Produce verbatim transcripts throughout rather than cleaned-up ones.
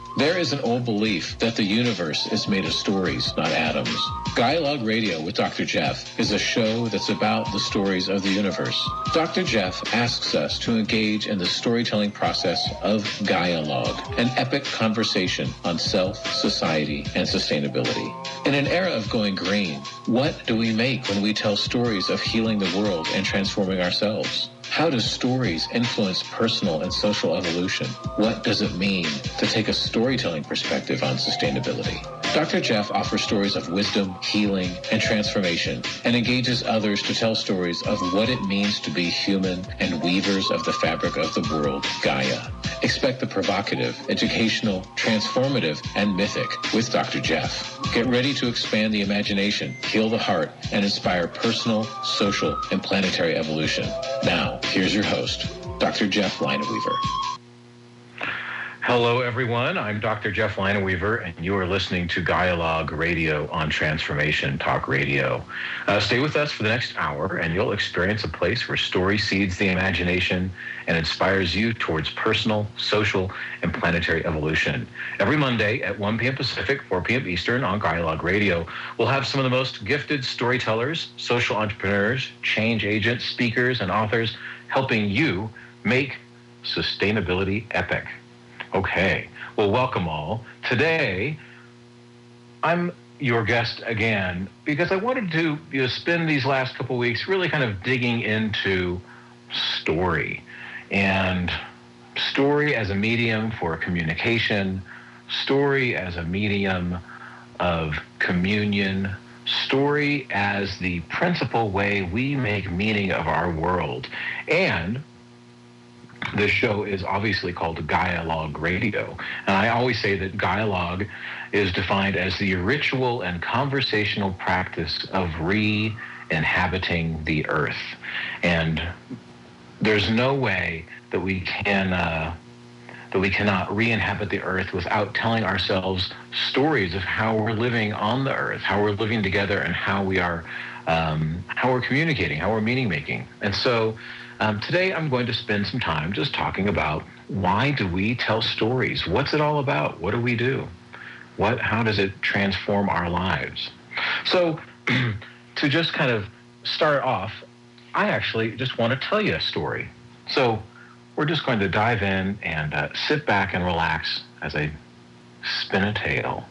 There is an old belief that the universe is made of stories, not atoms. Dialogue Radio with Doctor Jeff is a show that's about the stories of the universe. Doctor Jeff asks us to engage in the storytelling process of Gaialogue, an epic conversation on self, society, and sustainability. In an era of going green, what do we make when we tell stories of healing the world and transforming ourselves? How do stories influence personal and social evolution? What does it mean to take a storytelling perspective on sustainability? Doctor Jeff offers stories of wisdom, healing, and transformation, and engages others to tell stories of what it means to be human and weavers of the fabric of the world, Gaia. Expect the provocative, educational, transformative, and mythic with Doctor Jeff. Get ready to expand the imagination, heal the heart, and inspire personal, social, and planetary evolution. Now, here's your host, Doctor Jeff Lineweaver. Hello, everyone. I'm Doctor Jeff Lineweaver, and you are listening to Gaialogue Radio on Transformation Talk Radio. Uh, stay with us for the next hour, and you'll experience a place where story seeds the imagination and inspires you towards personal, social, and planetary evolution. Every Monday at one p.m. Pacific, four p.m. Eastern on Gaialogue Radio, we'll have some of the most gifted storytellers, social entrepreneurs, change agents, speakers, and authors helping you make sustainability epic. Okay, well, welcome all. Today, I'm your guest again because I wanted to you know, spend these last couple of weeks really kind of digging into story and story as a medium for communication, story as a medium of communion, story as the principal way we make meaning of our world. And this show is obviously called Gaialogue Radio. And I always say that Gaialogue is defined as the ritual and conversational practice of re-inhabiting the earth. And there's no way that we can uh, that we cannot re-inhabit the earth without telling ourselves stories of how we're living on the earth, how we're living together, and how we are um, how we're communicating, how we're meaning making. And so Um, today, I'm going to spend some time just talking about why do we tell stories? What's it all about? What do we do? What? How does it transform our lives? So to just kind of start off, I actually just want to tell you a story. So we're just going to dive in and uh, sit back and relax as I spin a tale.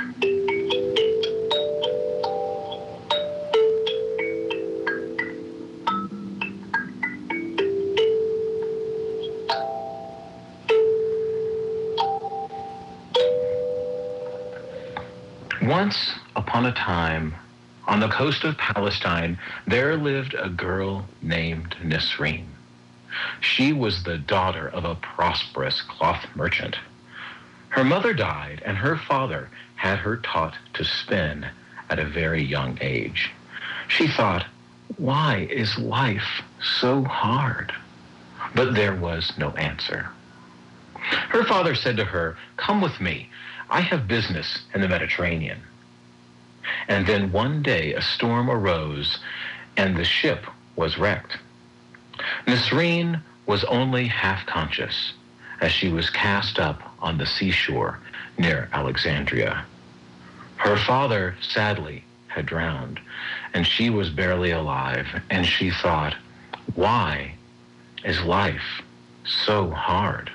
Once upon a time, on the coast of Palestine, there lived a girl named Nisreen. She was the daughter of a prosperous cloth merchant. Her mother died, and her father had her taught to spin at a very young age. She thought, why is life so hard? But there was no answer. Her father said to her, come with me. I have business in the Mediterranean. And then one day a storm arose and the ship was wrecked. Nisreen was only half conscious as she was cast up on the seashore near Alexandria. Her father, sadly, had drowned, and she was barely alive, and she thought, why is life so hard?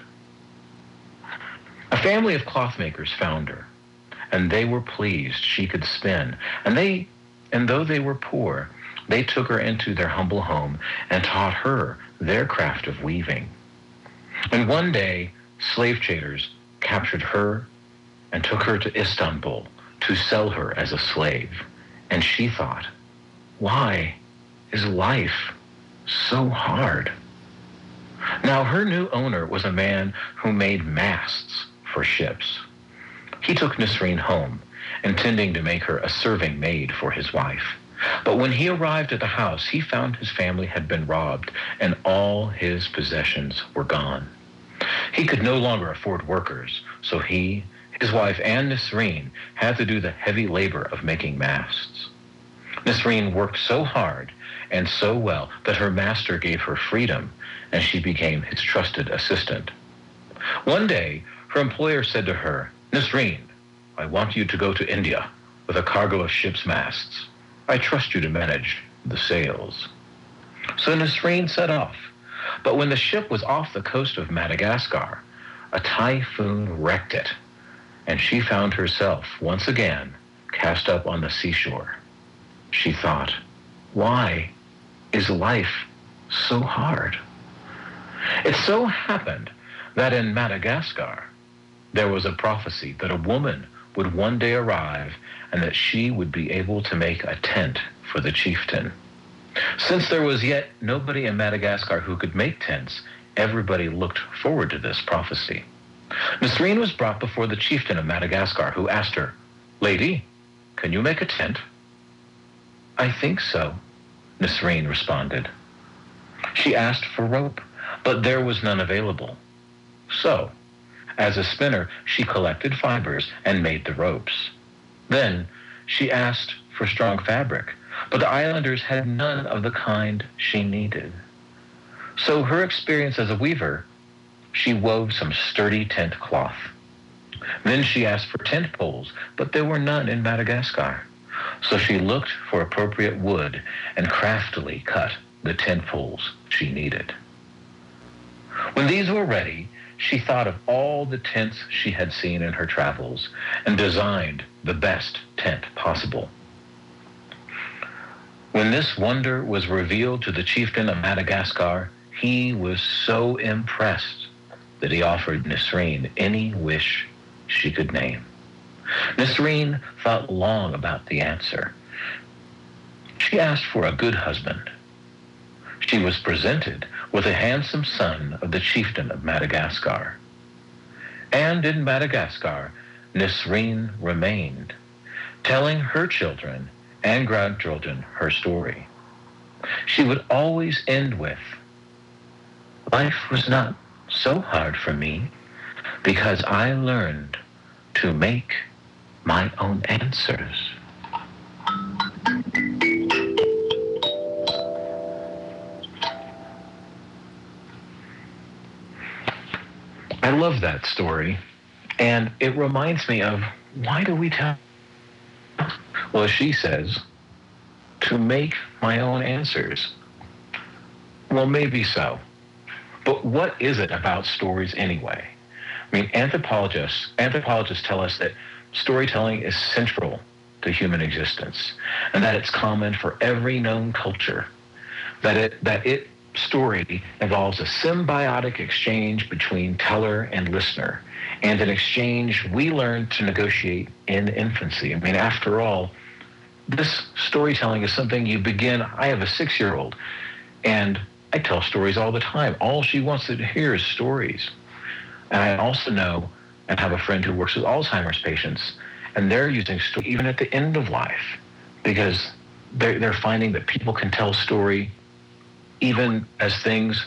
A family of clothmakers found her, and they were pleased she could spin. And they, and though they were poor, they took her into their humble home and taught her their craft of weaving. And one day, slave traders captured her and took her to Istanbul to sell her as a slave. And she thought, why is life so hard? Now, her new owner was a man who made masts for ships. He took Nisreen home, intending to make her a serving maid for his wife. But when he arrived at the house, he found his family had been robbed and all his possessions were gone. He could no longer afford workers, so he, his wife, and Nisreen had to do the heavy labor of making masts. Nisreen worked so hard and so well that her master gave her freedom, and she became his trusted assistant. One day, her employer said to her, Nisreen, I want you to go to India with a cargo of ship's masts. I trust you to manage the sails. So Nisreen set off. But when the ship was off the coast of Madagascar, a typhoon wrecked it, and she found herself once again cast up on the seashore. She thought, why is life so hard? It so happened that in Madagascar, there was a prophecy that a woman would one day arrive and that she would be able to make a tent for the chieftain. Since there was yet nobody in Madagascar who could make tents, everybody looked forward to this prophecy. Nisreen was brought before the chieftain of Madagascar, who asked her, Lady, can you make a tent? I think so, Nisreen responded. She asked for rope, but there was none available. So, as a spinner, she collected fibers and made the ropes. Then she asked for strong fabric, but the islanders had none of the kind she needed. So her experience as a weaver, she wove some sturdy tent cloth. Then she asked for tent poles, but there were none in Madagascar. So she looked for appropriate wood and craftily cut the tent poles she needed. When these were ready, she thought of all the tents she had seen in her travels and designed the best tent possible. When this wonder was revealed to the chieftain of Madagascar, he was so impressed that he offered Nisreen any wish she could name. Nisreen thought long about the answer. She asked for a good husband. She was presented with a handsome son of the chieftain of Madagascar. And in Madagascar, Nisreen remained, telling her children and grandchildren her story. She would always end with, life was not so hard for me because I learned to make my own answers. I love that story, and it reminds me of, why do we tell? Well, she says, to make my own answers. Well, maybe so. But what is it about stories anyway? I mean, anthropologists, anthropologists tell us that storytelling is central to human existence, and that it's common for every known culture, that it, that it story involves a symbiotic exchange between teller and listener, and an exchange we learn to negotiate in infancy. I mean, after all, this storytelling is something you begin. I have a six-year-old, and I tell stories all the time. All she wants to hear is stories. And I also know and have a friend who works with Alzheimer's patients, and they're using story even at the end of life, because they're, they're finding that people can tell story even as things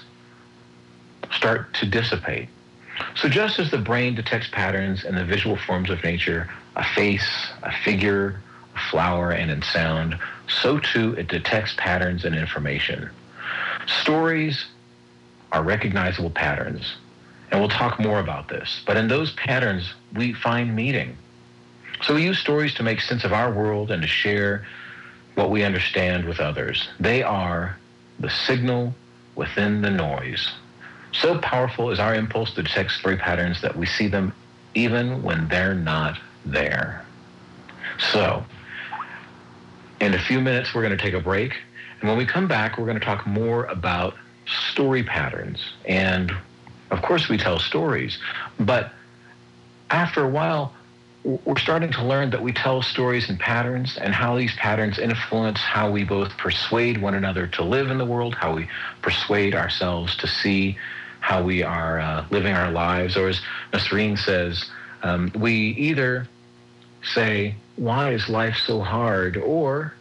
start to dissipate. So just as the brain detects patterns in the visual forms of nature, a face, a figure, a flower, and in sound, so too it detects patterns in information. Stories are recognizable patterns, and we'll talk more about this. But in those patterns, we find meaning. So we use stories to make sense of our world and to share what we understand with others. They are the signal within the noise. So powerful is our impulse to detect story patterns that we see them even when they're not there. So, in a few minutes, we're going to take a break. And when we come back, we're going to talk more about story patterns. And of course, we tell stories. But after a while, we're starting to learn that we tell stories and patterns, and how these patterns influence how we both persuade one another to live in the world, how we persuade ourselves to see how we are uh, living our lives. Or as Nisreen says, um, we either say, why is life so hard? Or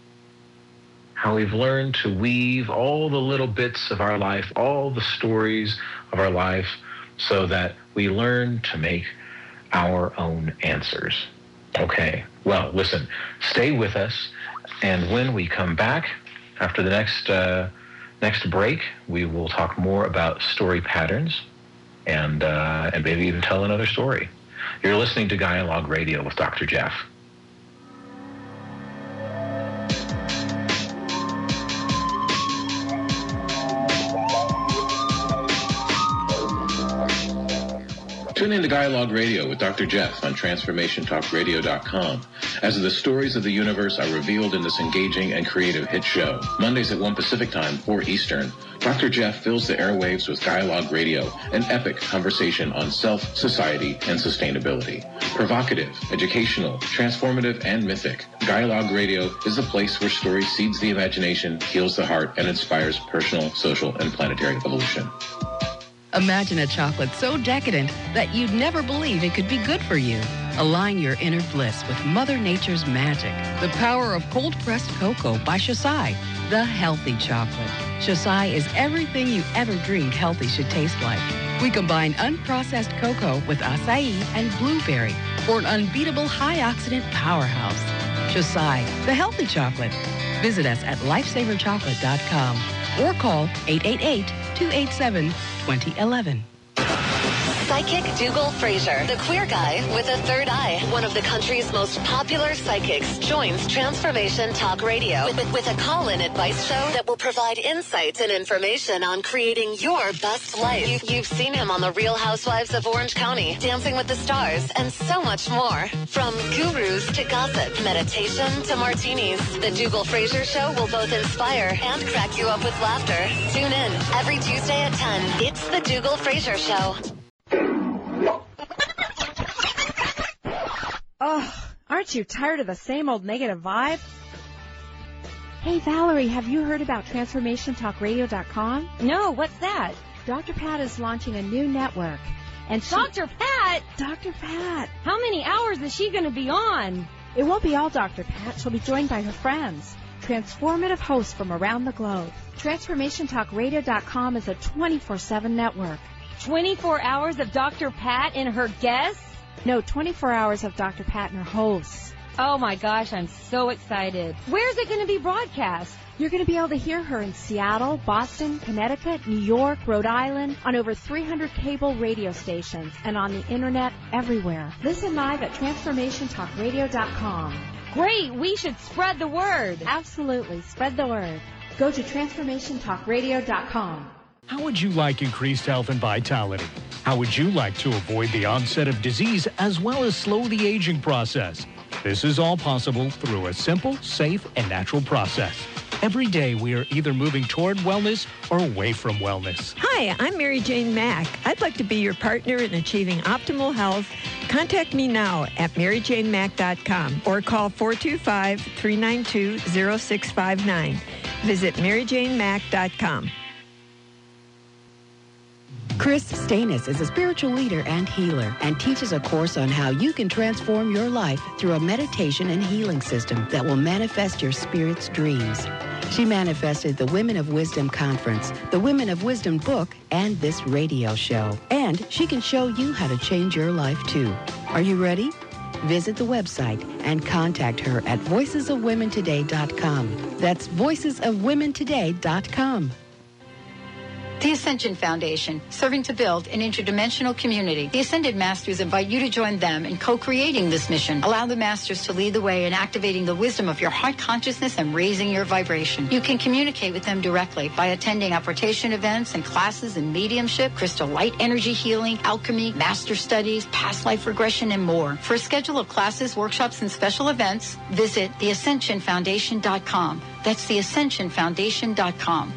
how we've learned to weave all the little bits of our life, all the stories of our life, so that we learn to make our own answers. Okay, well, listen, stay with us, and when we come back after the next uh, next break, we will talk more about story patterns, and uh, and maybe even tell another story. You're listening to Dialogue Radio with Doctor Jeff. Tune in to Dialogue Radio with Doctor Jeff on Transformation Talk Radio dot com as the stories of the universe are revealed in this engaging and creative hit show. Mondays at one Pacific Time, four Eastern, Doctor Jeff fills the airwaves with Dialogue Radio, an epic conversation on self, society, and sustainability. Provocative, educational, transformative, and mythic, Dialogue Radio is the place where story seeds the imagination, heals the heart, and inspires personal, social, and planetary evolution. Imagine a chocolate so decadent that you'd never believe it could be good for you. Align your inner bliss with Mother Nature's magic. The power of cold-pressed cocoa by Shasai, the healthy chocolate. Shasai is everything you ever dreamed healthy should taste like. We combine unprocessed cocoa with acai and blueberry for an unbeatable high-oxidant powerhouse. Shasai, the healthy chocolate. Visit us at lifesaver chocolate dot com or call eight eight eight, two eight seven, two zero one one. Psychic Dougal Fraser, the queer guy with a third eye, one of the country's most popular psychics, joins Transformation Talk Radio with, with a call-in advice show that will provide insights and information on creating your best life. You, you've seen him on The Real Housewives of Orange County, Dancing with the Stars, and so much more. From gurus to gossip, meditation to martinis, the Dougal Fraser Show will both inspire and crack you up with laughter. Tune in every Tuesday at ten. It's the Dougal Fraser Show. Oh, aren't you tired of the same old negative vibe? Hey, Valerie, have you heard about Transformation Talk Radio dot com? No, what's that? Doctor Pat is launching a new network. And she... Doctor Pat? Doctor Pat. How many hours is she going to be on? It won't be all Doctor Pat. She'll be joined by her friends, transformative hosts from around the globe. Transformation Talk Radio dot com is a twenty-four seven network. twenty-four hours of Doctor Pat and her guests? No, twenty-four hours of Doctor Pat and her hosts. Oh my gosh, I'm so excited. Where's it going to be broadcast? You're going to be able to hear her in Seattle, Boston, Connecticut, New York, Rhode Island, on over three hundred cable radio stations, and on the internet everywhere. Listen live at Transformation Talk Radio dot com. Great, we should spread the word. Absolutely, spread the word. Go to Transformation Talk Radio dot com. How would you like increased health and vitality? How would you like to avoid the onset of disease as well as slow the aging process? This is all possible through a simple, safe, and natural process. Every day we are either moving toward wellness or away from wellness. Hi, I'm Mary Jane Mack. I'd like to be your partner in achieving optimal health. Contact me now at mary jane mack dot com or call four two five, three nine two, zero six five nine. Visit mary jane mack dot com. Chris Stanis is a spiritual leader and healer and teaches a course on how you can transform your life through a meditation and healing system that will manifest your spirit's dreams. She manifested the Women of Wisdom Conference, the Women of Wisdom book, and this radio show. And she can show you how to change your life, too. Are you ready? Visit the website and contact her at voices of women today dot com. That's voices of women today dot com. The Ascension Foundation, serving to build an interdimensional community. The Ascended Masters invite you to join them in co-creating this mission. Allow the Masters to lead the way in activating the wisdom of your heart consciousness and raising your vibration. You can communicate with them directly by attending apportation events and classes in mediumship, crystal light energy healing, alchemy, master studies, past life regression, and more. For a schedule of classes, workshops, and special events, visit the ascension foundation dot com. That's the ascension foundation dot com.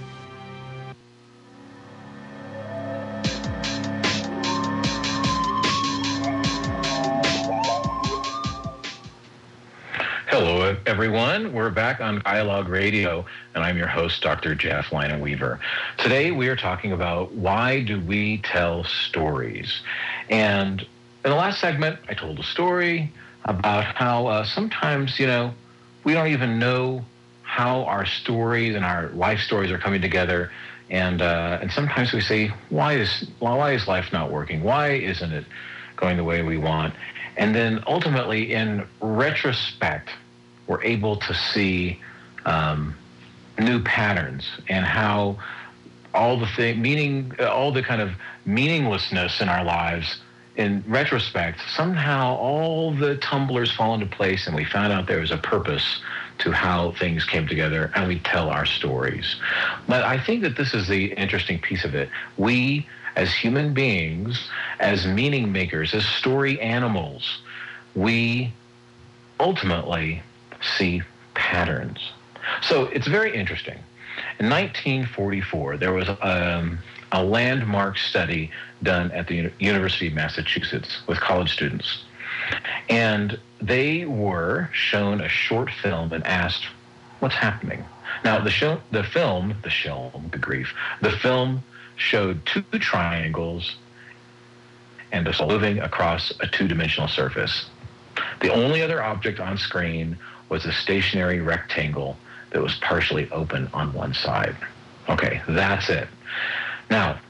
Hello, everyone. We're back on Dialogue Radio, and I'm your host, Doctor Jeff Lina Weaver. Today, we are talking about why do we tell stories? And in the last segment, I told a story about how uh, sometimes, you know, we don't even know how our stories and our life stories are coming together. And uh, and sometimes we say, why is why is life not working? Why isn't it going the way we want? And then ultimately, in retrospect, we're able to see um, new patterns and how all the thing, meaning, all the kind of meaninglessness in our lives in retrospect, somehow all the tumblers fall into place, and we found out there was a purpose to how things came together, and we tell our stories. But I think that this is the interesting piece of it. We, as human beings, as meaning makers, as story animals, we ultimately see patterns. So it's very interesting. In nineteen forty-four, there was um, a landmark study done at the U- University of Massachusetts with college students. And they were shown a short film and asked, what's happening? Now, the show, the film, the show, the grief, the film showed two triangles and a soul moving across a two-dimensional surface. The only other object on screen was a stationary rectangle that was partially open on one side. Okay, that's it. Now,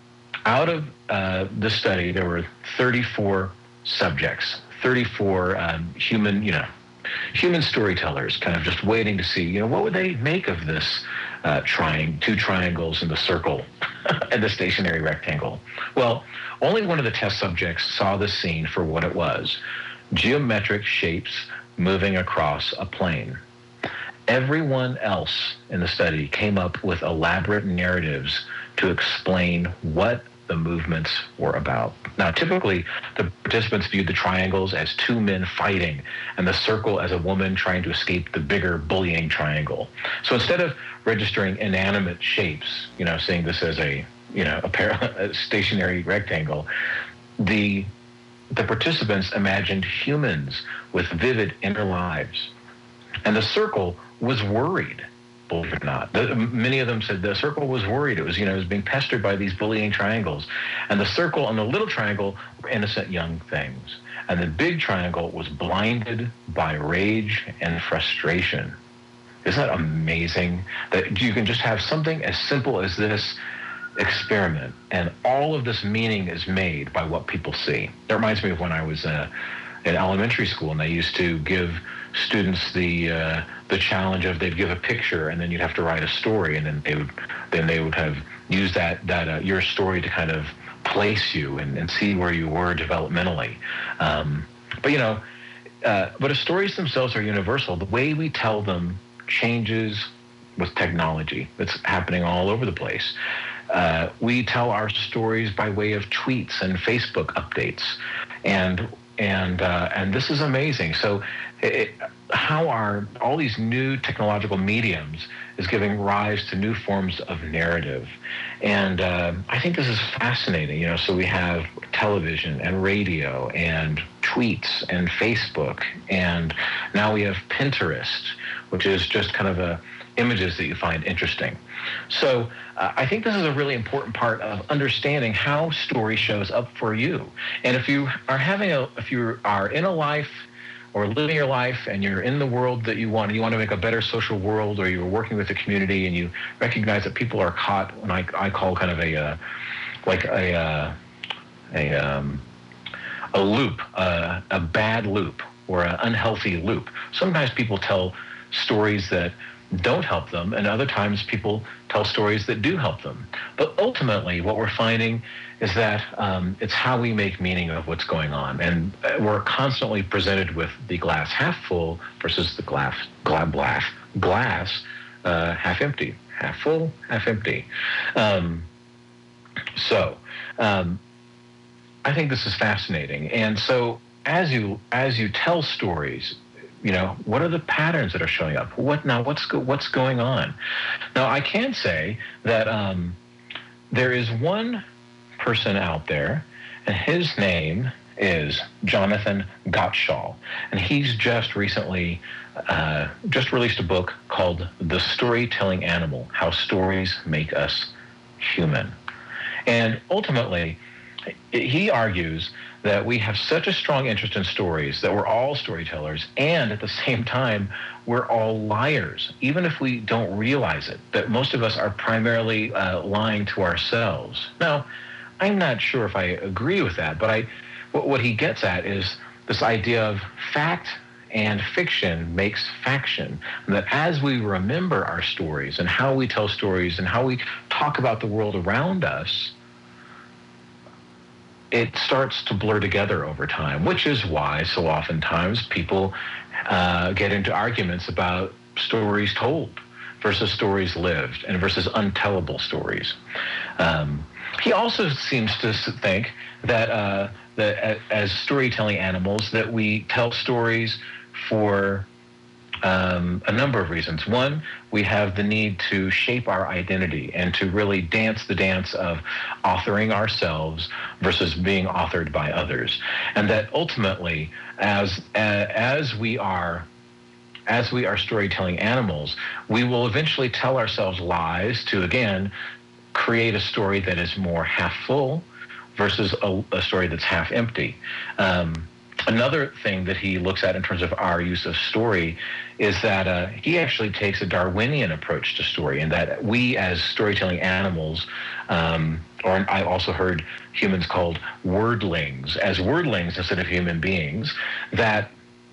out of uh, the study, there were thirty-four subjects, thirty-four um, human, you know, human storytellers, kind of just waiting to see, you know, what would they make of this uh, triangle, two triangles and the circle and the stationary rectangle? Well, only one of the test subjects saw the scene for what it was: geometric shapes moving across a plane. Everyone else in the study came up with elaborate narratives to explain what the movements were about. Now, typically, the participants viewed the triangles as two men fighting and the circle as a woman trying to escape the bigger bullying triangle. So instead of registering inanimate shapes, you know, seeing this as a, you know, a, par- a stationary rectangle, the the participants imagined humans with vivid inner lives. And the circle was worried, believe it or not. The, many of them said the circle was worried. It was, you know, it was being pestered by these bullying triangles. And the circle and the little triangle were innocent young things. And the big triangle was blinded by rage and frustration. Isn't that amazing? That you can just have something as simple as this experiment, and all of this meaning is made by what people see. That reminds me of when I was uh, in elementary school, and they used to give students the uh, the challenge of they'd give a picture, and then you'd have to write a story, and then they would then they would have used that that uh, your story to kind of place you and, and see where you were developmentally. Um, but you know, uh, but if stories themselves are universal, the way we tell them changes with technology. That's happening all over the place. Uh, we tell our stories by way of tweets and Facebook updates, and and uh, and this is amazing. So, it, how are all these new technological mediums is giving rise to new forms of narrative, and uh, I think this is fascinating. You know, so we have television and radio and tweets and Facebook, and now we have Pinterest, which is just kind of a images that you find interesting. So uh, I think this is a really important part of understanding how story shows up for you. And if you are having a, if you are in a life or living your life and you're in the world that you want, you want to make a better social world, or you're working with the community and you recognize that people are caught, when I, I call kind of a, uh, like a, uh, a, um, a loop, uh, a bad loop or an unhealthy loop. Sometimes people tell stories that don't help them, and other times people tell stories that do help them. But ultimately, what we're finding is that um, it's how we make meaning of what's going on, and we're constantly presented with the glass half full versus the glass glass glass uh, half empty, half full, half empty. Um, so, um, I think this is fascinating, and so as you as you tell stories, you know, what are the patterns that are showing up? What now? What's go, what's going on? Now, I can say that um, there is one person out there, and his name is Jonathan Gottschall, and he's just recently uh, just released a book called "The Storytelling Animal: How Stories Make Us Human," and ultimately, he argues that we have such a strong interest in stories, that we're all storytellers, and at the same time, we're all liars, even if we don't realize it, that most of us are primarily uh, lying to ourselves. Now, I'm not sure if I agree with that, but I, what, what he gets at is this idea of fact and fiction makes faction, and that as we remember our stories and how we tell stories and how we talk about the world around us, it starts to blur together over time, which is why so oftentimes people uh, get into arguments about stories told versus stories lived and versus untellable stories. Um, he also seems to think that, uh, that as storytelling animals, that we tell stories for um, a number of reasons. One, we have the need to shape our identity and to really dance the dance of authoring ourselves versus being authored by others. And that ultimately, as uh, as we are as we are storytelling animals, we will eventually tell ourselves lies to, again, create a story that is more half full versus a, a story that's half empty. Um, another thing that he looks at in terms of our use of story is that uh, he actually takes a Darwinian approach to story, and that we as storytelling animals, um, or I also heard humans called wordlings, as wordlings instead of human beings, that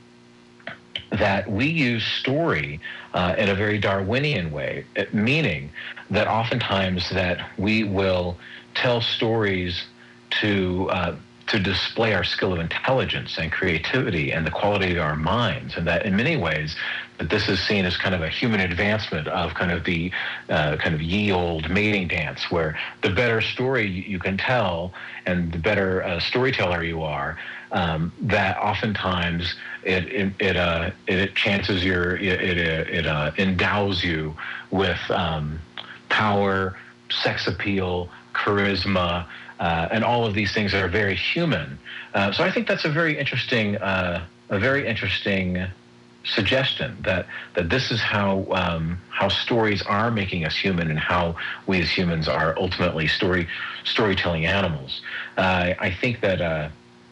that we use story uh, in a very Darwinian way, meaning that oftentimes that we will tell stories to uh, to display our skill of intelligence and creativity and the quality of our minds, and that in many ways that this is seen as kind of a human advancement of kind of the uh, kind of ye old mating dance, where the better story you can tell and the better uh, storyteller you are, um, that oftentimes it it it, uh, it, it chances your it it, it uh, endows you with um, power, sex appeal, charisma. Uh, and all of these things that are very human. Uh, so I think that's a very interesting, uh, a very interesting suggestion that that this is how um, how stories are making us human, and how we as humans are ultimately story storytelling animals. Uh, I think that uh,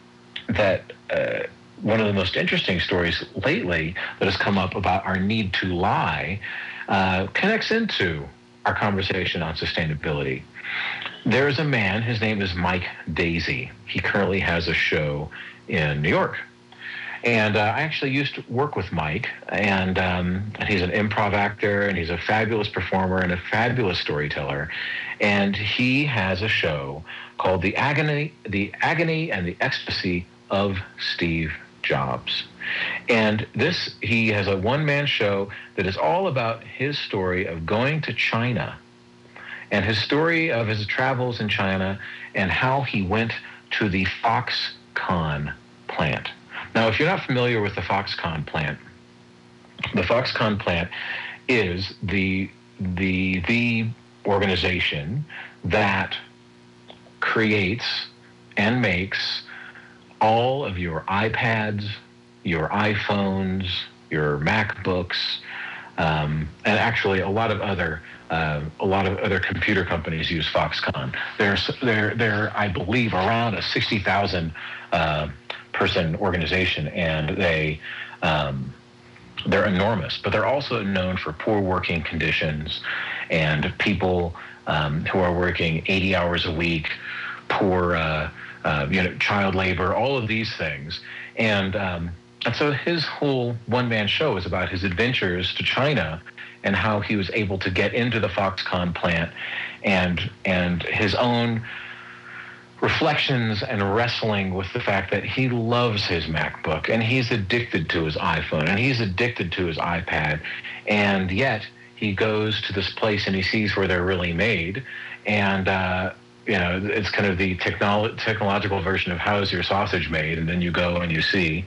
that uh, one of the most interesting stories lately that has come up about our need to lie uh, connects into our conversation on sustainability. There is a man, his name is Mike Daisey. He currently has a show in New York. And uh, I actually used to work with Mike, and, um, and he's an improv actor, and he's a fabulous performer and a fabulous storyteller. And he has a show called The Agony, The Agony and the Ecstasy of Steve Jobs. And this, he has a one-man show that is all about his story of going to China, and his story of his travels in China, and how he went to the Foxconn plant. Now, if you're not familiar with the Foxconn plant, the Foxconn plant is the the the organization that creates and makes all of your iPads, your iPhones, your MacBooks, um, and actually a lot of other Uh, a lot of other computer companies use Foxconn. There's, they're, they're, I believe, around a sixty thousand uh, person organization, and they, um, they're enormous. But they're also known for poor working conditions and people um, who are working eighty hours a week, poor, uh, uh, you know, child labor, all of these things. And um, and so his whole one-man show is about his adventures to China, and how he was able to get into the Foxconn plant, and and his own reflections and wrestling with the fact that he loves his MacBook, and he's addicted to his iPhone, and he's addicted to his iPad, and yet he goes to this place and he sees where they're really made, and uh, you know, it's kind of the technolo- technological version of how is your sausage made, and then you go and you see,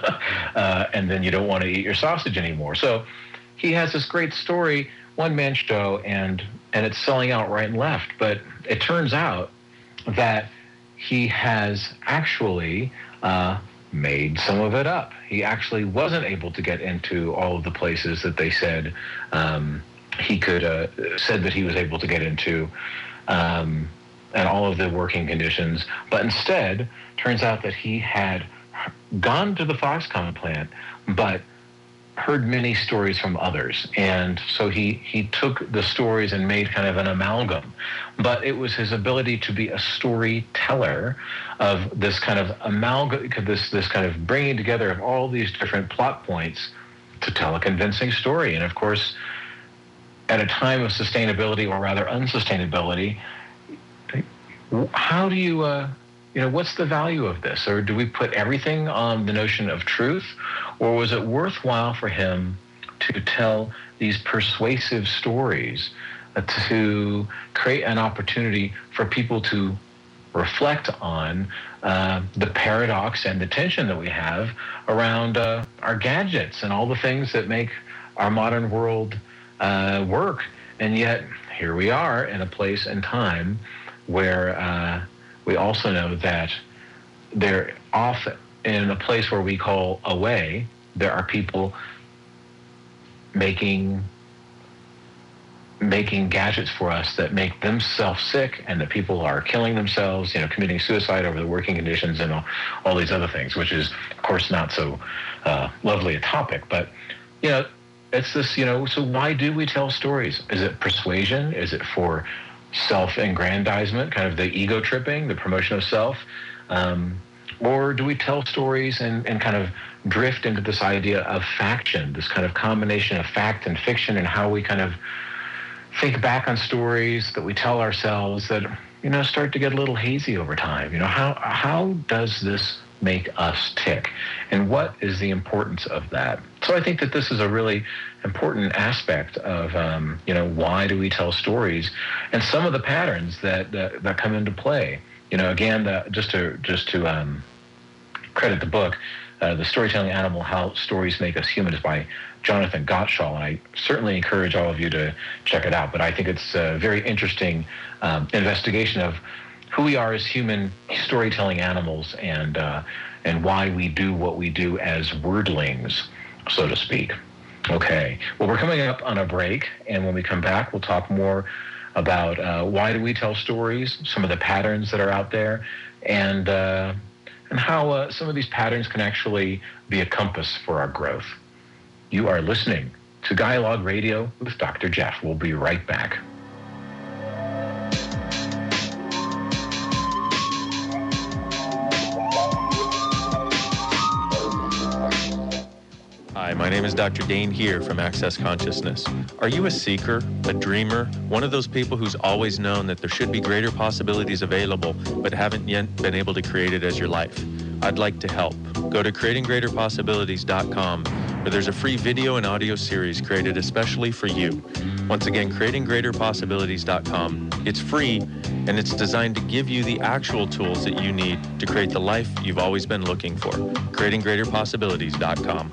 uh, and then you don't want to eat your sausage anymore. So he has this great story, one-man show, and and it's selling out right and left. But it turns out that he has actually uh, made some of it up. He actually wasn't able to get into all of the places that they said um, he could, uh, said that he was able to get into, um, and all of the working conditions. But instead, turns out that he had gone to the Foxconn plant, but heard many stories from others, and so he he took the stories and made kind of an amalgam. But it was his ability to be a storyteller of this kind of amalgam, this this kind of bringing together of all these different plot points to tell a convincing story. And of course, at a time of sustainability, or rather unsustainability, how do you uh, you know, what's the value of this? Or do we put everything on the notion of truth? Or was it worthwhile for him to tell these persuasive stories uh, to create an opportunity for people to reflect on uh, the paradox and the tension that we have around uh, our gadgets and all the things that make our modern world uh, work? And yet, here we are in a place and time where uh, we also know that they're off in a place where we call away. There are people making making gadgets for us that make themselves sick, and that people are killing themselves, you know, committing suicide over the working conditions and all, all these other things, which is, of course, not so uh, lovely a topic. But, you know, it's this, you know, so why do we tell stories? Is it persuasion? Is it for self-aggrandizement, kind of the ego tripping, the promotion of self? Um, or do we tell stories and, and kind of drift into this idea of faction, this kind of combination of fact and fiction, and how we kind of think back on stories that we tell ourselves that, you know, start to get a little hazy over time? You know, how how does this make us tick? And what is the importance of that? So I think that this is a really important aspect of, um, you know, why do we tell stories, and some of the patterns that that, that come into play. You know, again, the, just to just to um, credit the book, uh, The Storytelling Animal, How Stories Make Us Human, is by Jonathan Gottschall, and I certainly encourage all of you to check it out. But I think it's a very interesting um, investigation of who we are as human storytelling animals, and uh, and why we do what we do as wordlings, so to speak. Okay, well, we're coming up on a break, and when we come back, we'll talk more about uh, why do we tell stories, some of the patterns that are out there, and uh, and how uh, some of these patterns can actually be a compass for our growth. You are listening to Dialogue Radio with Doctor Jeff. We'll be right back. Hi, my name is Doctor Dane here from Access Consciousness. Are you a seeker, a dreamer, one of those people who's always known that there should be greater possibilities available but haven't yet been able to create it as your life? I'd like to help. Go to creating greater possibilities dot com, where there's a free video and audio series created especially for you. Once again, creating greater possibilities dot com. It's free, and it's designed to give you the actual tools that you need to create the life you've always been looking for. creating greater possibilities dot com.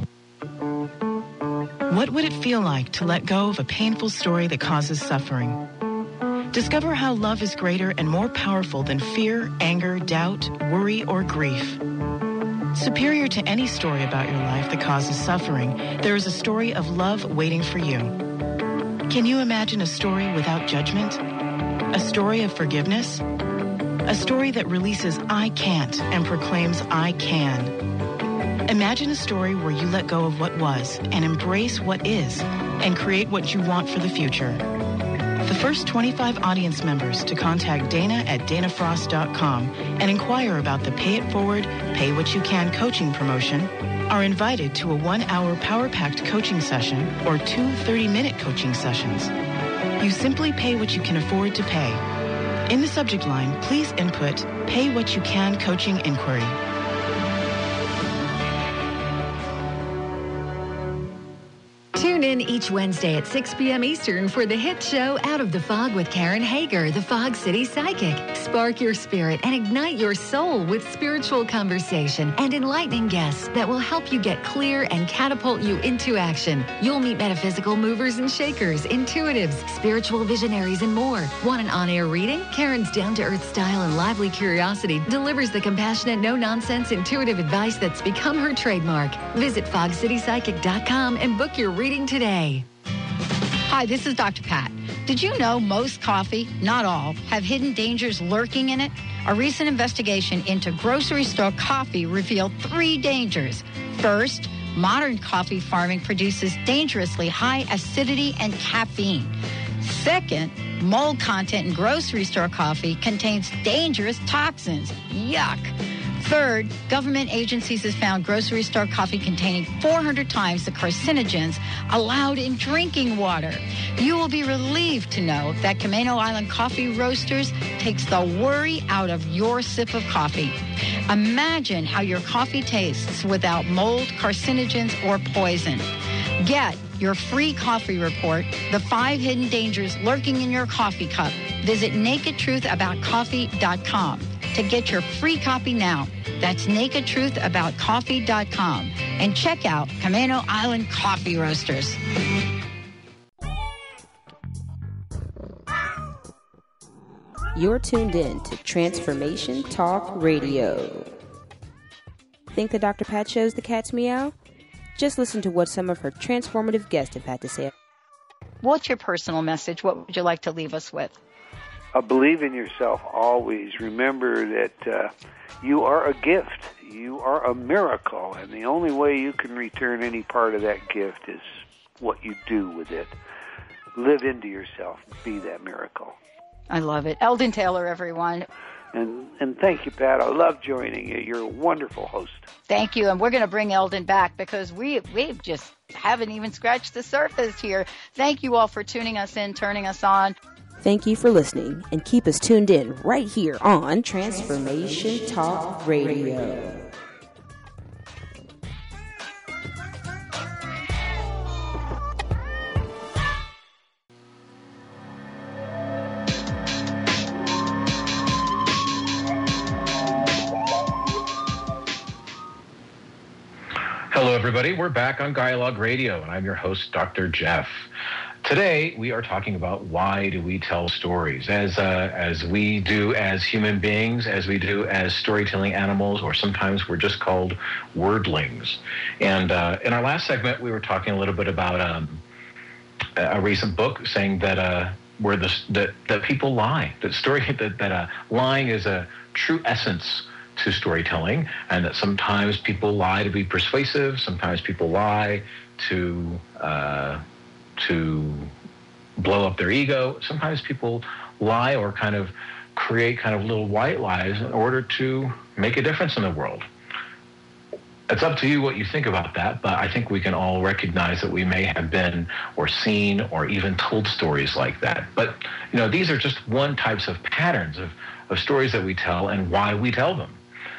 What would it feel like to let go of a painful story that causes suffering? Discover how love is greater and more powerful than fear, anger, doubt, worry, or grief. Superior to any story about your life that causes suffering, there is a story of love waiting for you. Can you imagine a story without judgment? A story of forgiveness? A story that releases I can't and proclaims I can. Imagine a story where you let go of what was and embrace what is and create what you want for the future. The first twenty-five audience members to contact Dana at dana frost dot com and inquire about the Pay It Forward, Pay What You Can coaching promotion are invited to a one-hour power-packed coaching session or two thirty-minute coaching sessions. You simply pay what you can afford to pay. In the subject line, please input Pay What You Can coaching inquiry. Tune in each Wednesday at six p.m. Eastern for the hit show Out of the Fog with Karen Hager, the Fog City Psychic. Spark your spirit and ignite your soul with spiritual conversation and enlightening guests that will help you get clear and catapult you into action. You'll meet metaphysical movers and shakers, intuitives, spiritual visionaries, and more. Want an on-air reading? Karen's down-to-earth style and lively curiosity delivers the compassionate, no-nonsense, intuitive advice that's become her trademark. Visit fog city psychic dot com and book your reading today. Hi, this is Doctor Pat. Did you know most coffee, not all, have hidden dangers lurking in it? A recent investigation into grocery store coffee revealed three dangers. First, modern coffee farming produces dangerously high acidity and caffeine. Second, mold content in grocery store coffee contains dangerous toxins. Yuck. Third, government agencies have found grocery store coffee containing four hundred times the carcinogens allowed in drinking water. You will be relieved to know that Camano Island Coffee Roasters takes the worry out of your sip of coffee. Imagine how your coffee tastes without mold, carcinogens, or poison. Get your free coffee report, The Five Hidden Dangers Lurking in Your Coffee Cup. Visit naked truth about coffee dot com to get your free copy now. That's naked truth about coffee dot com. And check out Camano Island Coffee Roasters. You're tuned in to Transformation Talk Radio. Think the Doctor Pat shows the cat's meow? Just listen to what some of her transformative guests have had to say. What's your personal message? What would you like to leave us with? Uh, believe in yourself always. Remember that uh, you are a gift. You are a miracle. And the only way you can return any part of that gift is what you do with it. Live into yourself. Be that miracle. I love it. Eldon Taylor, everyone. And and thank you, Pat. I love joining you. You're a wonderful host. Thank you. And we're going to bring Eldon back because we we just haven't even scratched the surface here. Thank you all for tuning us in, turning us on. Thank you for listening, and keep us tuned in right here on Transformation Talk Radio. Hello, everybody. We're back on Dialogue Radio, and I'm your host, Doctor Jeff. Today, we are talking about why do we tell stories, as uh, as we do as human beings, as we do as storytelling animals, or sometimes we're just called wordlings. And uh, in our last segment, we were talking a little bit about um, a recent book saying that uh, where the that that people lie, that story that that uh, lying is a true essence to storytelling, and that sometimes people lie to be persuasive, sometimes people lie to uh, to blow up their ego, sometimes people lie or kind of create kind of little white lies in order to make a difference in the world. It's up to you what you think about that, but I think we can all recognize that we may have been or seen or even told stories like that. But, you know, these are just one types of patterns of, of stories that we tell and why we tell them.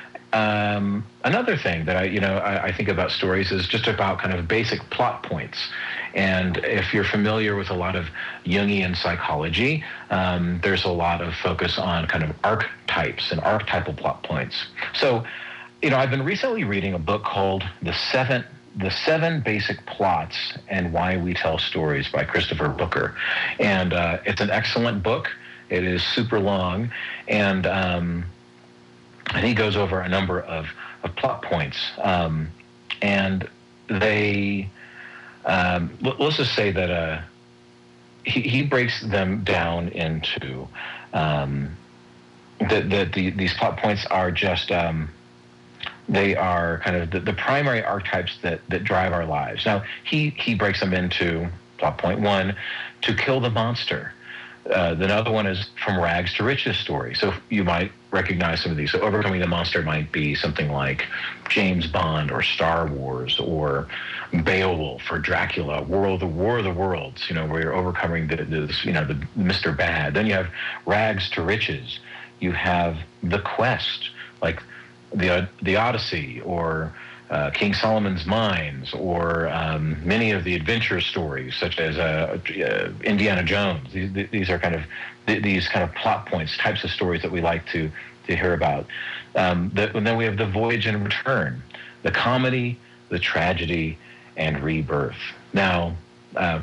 Um, another thing that I, you know, I, I think about stories is just about kind of basic plot points. And if you're familiar with a lot of Jungian psychology, um, there's a lot of focus on kind of archetypes and archetypal plot points. So, you know, I've been recently reading a book called The Seven, The Seven Basic Plots and Why We Tell Stories by Christopher Booker. And uh, it's an excellent book. It is super long. And, um, and he goes over a number of, of plot points. Um, and they, um, let's just say that uh, he, he breaks them down into, um, that the, the, these plot points are just, um, they are kind of the, the primary archetypes that, that drive our lives. Now, he, he breaks them into plot point one, to kill the monster. Uh, the other one is from rags to riches story. So you might recognize some of these. So overcoming the monster might be something like James Bond or Star Wars or Beowulf or Dracula, World, the War of the Worlds, you know, where you're overcoming the, this, you know, the Mister Bad. Then you have rags to riches. You have the quest, like the the Odyssey or uh, King Solomon's Mines, or um, many of the adventure stories, such as uh, uh, Indiana Jones. These, these are kind of these kind of plot points, types of stories that we like to to hear about. Um, the, and then we have the voyage and return, the comedy, the tragedy, and rebirth. Now, uh,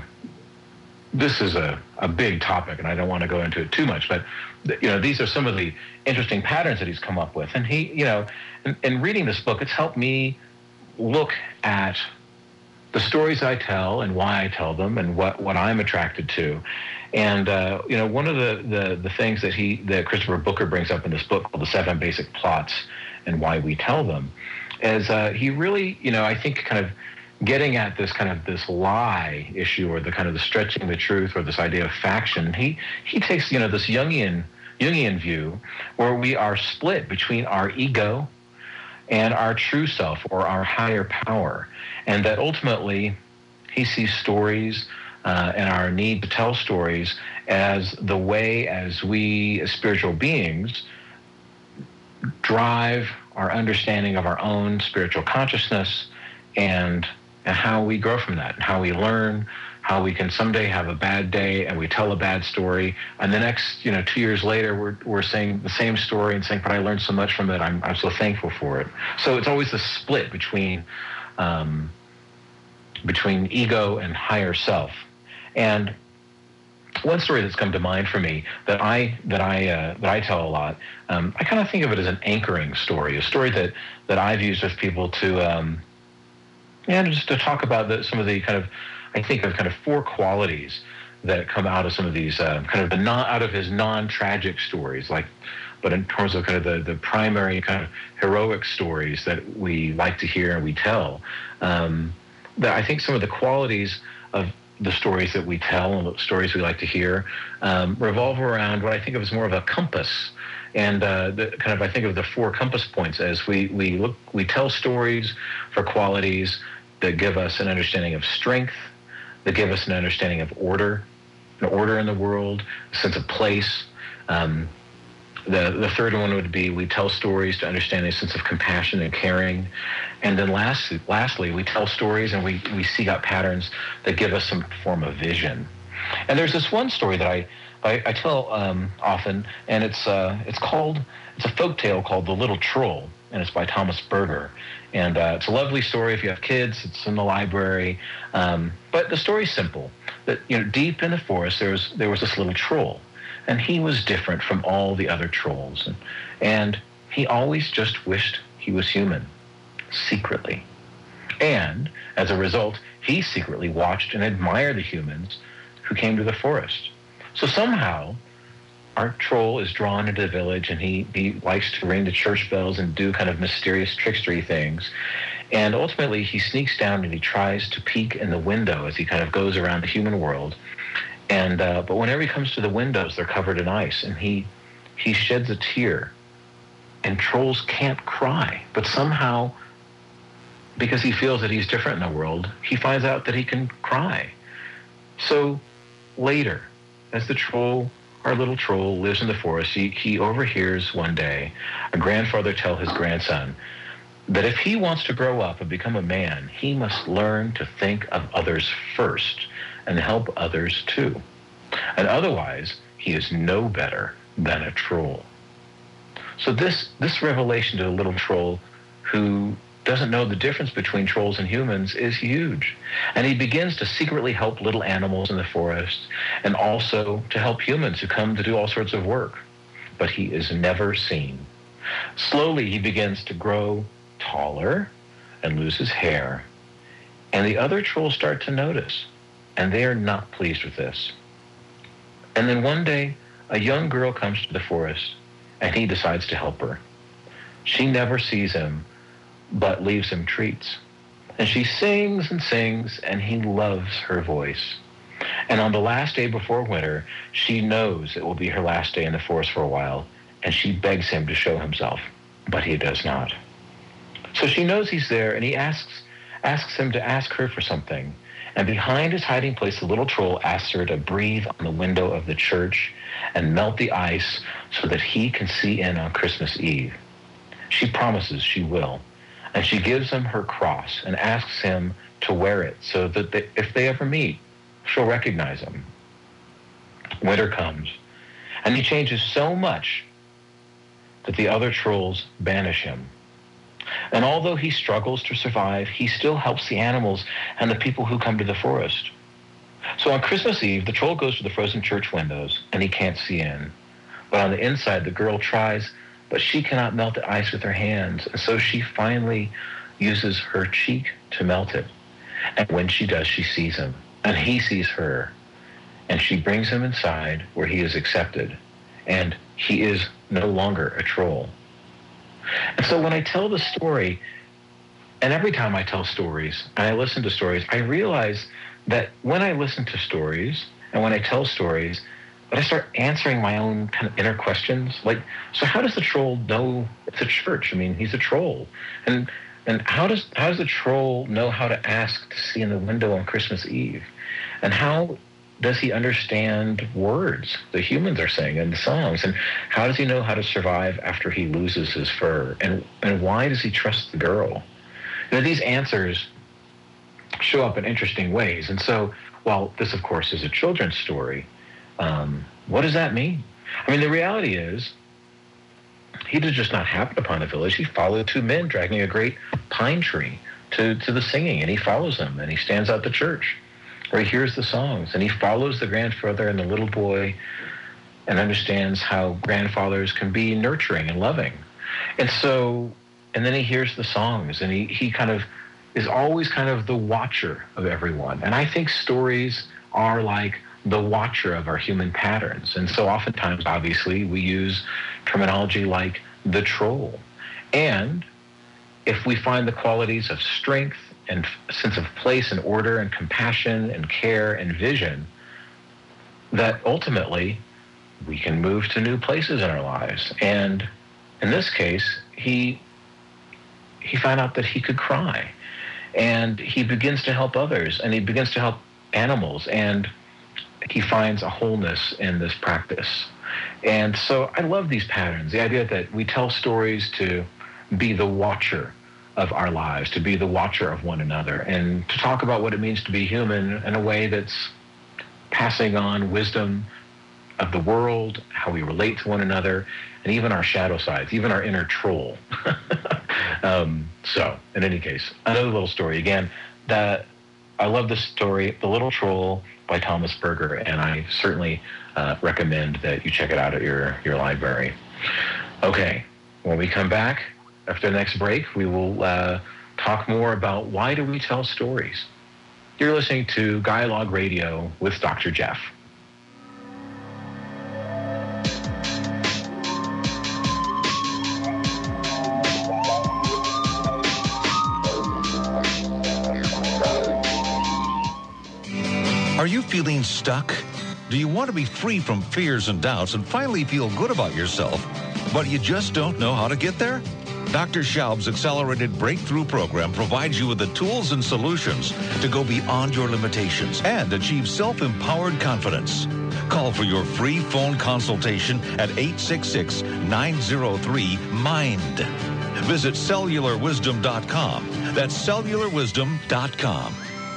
this is a, a big topic, and I don't want to go into it too much, but you know, these are some of the interesting patterns that he's come up with. And he, you know, in, in reading this book, it's helped me look at the stories I tell and why I tell them and what, what I'm attracted to. And, uh, you know, one of the, the, the things that he, that Christopher Booker brings up in this book called The Seven Basic Plots and Why We Tell Them is uh, he really, you know, I think kind of getting at this kind of this lie issue, or the kind of the stretching the truth, or this idea of faction. He, he takes, you know, this Jungian, Jungian view where we are split between our ego, and our true self or our higher power, and that ultimately he sees stories uh, and our need to tell stories as the way as we as spiritual beings drive our understanding of our own spiritual consciousness and, and how we grow from that, and how we learn, how we can someday have a bad day and we tell a bad story, and the next, you know, two years later, we're we're saying the same story and saying, but I learned so much from it, I'm I'm so thankful for it. So it's always the split between um, between ego and higher self. And one story that's come to mind for me that I that I uh, that I tell a lot, um, I kind of think of it as an anchoring story, a story that that I've used with people to, um, yeah, just to talk about the, some of the kind of, I think of kind of four qualities that come out of some of these uh, kind of the non, out of his non-tragic stories, like, but in terms of kind of the, the primary kind of heroic stories that we like to hear and we tell. Um, that I think some of the qualities of the stories that we tell and the stories we like to hear um, revolve around what I think of as more of a compass. And uh, the, kind of I think of the four compass points as we we look we tell stories for qualities that give us an understanding of strength, that give us an understanding of order, an order in the world, a sense of place. Um, the the third one would be we tell stories to understand a sense of compassion and caring. And then last, lastly, we tell stories and we, we seek out patterns that give us some form of vision. And there's this one story that I I, I tell um, often, and it's uh, it's called, it's a folk tale called The Little Troll, and it's by Thomas Berger. And uh, it's a lovely story if you have kids. It's in the library. Um, but the story's simple. That, you know, deep in the forest, there was there was this little troll, and he was different from all the other trolls, and, and he always just wished he was human, secretly. And as a result, he secretly watched and admired the humans who came to the forest. So somehow, our troll is drawn into the village, and he, he likes to ring the church bells and do kind of mysterious trickstery things. And ultimately, he sneaks down and he tries to peek in the window as he kind of goes around the human world. And uh, but whenever he comes to the windows, they're covered in ice, and he he sheds a tear. And trolls can't cry, but somehow, because he feels that he's different in the world, he finds out that he can cry. So later, as the troll, our little troll, lives in the forest, he, he overhears one day a grandfather tell his grandson that if he wants to grow up and become a man, he must learn to think of others first and help others too. And otherwise, he is no better than a troll. So this, this revelation to the little troll, who doesn't know the difference between trolls and humans, is huge. And he begins to secretly help little animals in the forest, and also to help humans who come to do all sorts of work. But he is never seen. Slowly, he begins to grow taller and lose his hair. And the other trolls start to notice, and they are not pleased with this. And then one day, a young girl comes to the forest, and he decides to help her. She never sees him, but leaves him treats. And she sings and sings, and he loves her voice. And on the last day before winter, she knows it will be her last day in the forest for a while, and she begs him to show himself, but he does not. So she knows he's there, and he asks asks him to ask her for something. And behind his hiding place, the little troll asks her to breathe on the window of the church and melt the ice so that he can see in on Christmas Eve. She promises she will. And she gives him her cross and asks him to wear it so that they, if they ever meet, she'll recognize him. Winter comes, and he changes so much that the other trolls banish him. And although he struggles to survive, he still helps the animals and the people who come to the forest. So on Christmas Eve, the troll goes to the frozen church windows, and he can't see in. But on the inside, the girl tries, but she cannot melt the ice with her hands, and so she finally uses her cheek to melt it. And when she does, she sees him, and he sees her, and she brings him inside where he is accepted, and he is no longer a troll. And so when I tell the story, and every time I tell stories, and I listen to stories, I realize that when I listen to stories, and when I tell stories, but I start answering my own kind of inner questions. Like, so how does the troll know it's a church? I mean, he's a troll. And and how does how does the troll know how to ask to see in the window on Christmas Eve? And how does he understand words that humans are saying in the songs? And how does he know how to survive after he loses his fur? And and why does he trust the girl? You know, these answers show up in interesting ways. And so, while this, of course, is a children's story, um, what does that mean? I mean, the reality is, he did just not happen upon the village. He followed two men dragging a great pine tree to, to the singing, and he follows them, and he stands out the church, where he hears the songs, and he follows the grandfather and the little boy and understands how grandfathers can be nurturing and loving. And so, and then he hears the songs, and he, he kind of is always kind of the watcher of everyone. And I think stories are like the watcher of our human patterns. And so oftentimes, obviously, we use terminology like the troll. And if we find the qualities of strength and sense of place and order and compassion and care and vision, that ultimately we can move to new places in our lives. And in this case, he he found out that he could cry. And he begins to help others, and he begins to help animals, and he finds a wholeness in this practice. And so I love these patterns, the idea that we tell stories to be the watcher of our lives, to be the watcher of one another, and to talk about what it means to be human in a way that's passing on wisdom of the world, how we relate to one another, and even our shadow sides, even our inner troll. um, so, in any case, another little story. Again, that I love this story, The Little Troll by Thomas Berger, and I certainly uh, recommend that you check it out at your, your library. Okay, when we come back after the next break, we will uh, talk more about why do we tell stories. You're listening to Dialogue Radio with Doctor Jeff. Are you feeling stuck? Do you want to be free from fears and doubts and finally feel good about yourself, but you just don't know how to get there? Doctor Schaub's Accelerated Breakthrough Program provides you with the tools and solutions to go beyond your limitations and achieve self-empowered confidence. Call for your free phone consultation at eight six six, nine zero three, MIND. Visit cellular wisdom dot com. That's cellular wisdom dot com.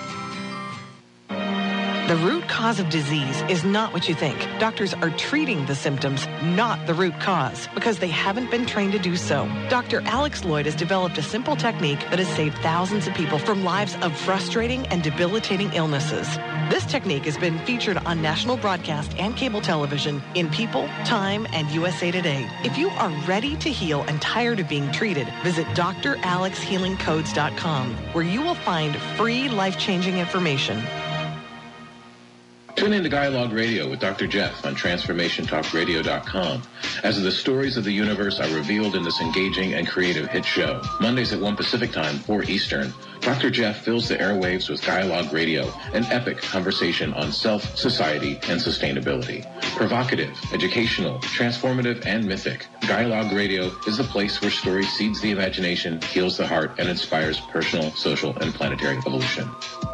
The root cause of disease is not what you think. Doctors are treating the symptoms, not the root cause, because they haven't been trained to do so. Doctor Alex Lloyd has developed a simple technique that has saved thousands of people from lives of frustrating and debilitating illnesses. This technique has been featured on national broadcast and cable television in People, Time, and U S A Today. If you are ready to heal and tired of being treated, visit D R alex healing codes dot com, where you will find free life-changing information. Tune in to Dialogue Radio with Doctor Jeff on transformation talk radio dot com as the stories of the universe are revealed in this engaging and creative hit show. Mondays at one Pacific Time, four Eastern, Doctor Jeff fills the airwaves with Dialogue Radio, an epic conversation on self, society, and sustainability. Provocative, educational, transformative, and mythic, Dialogue Radio is the place where story seeds the imagination, heals the heart, and inspires personal, social, and planetary evolution.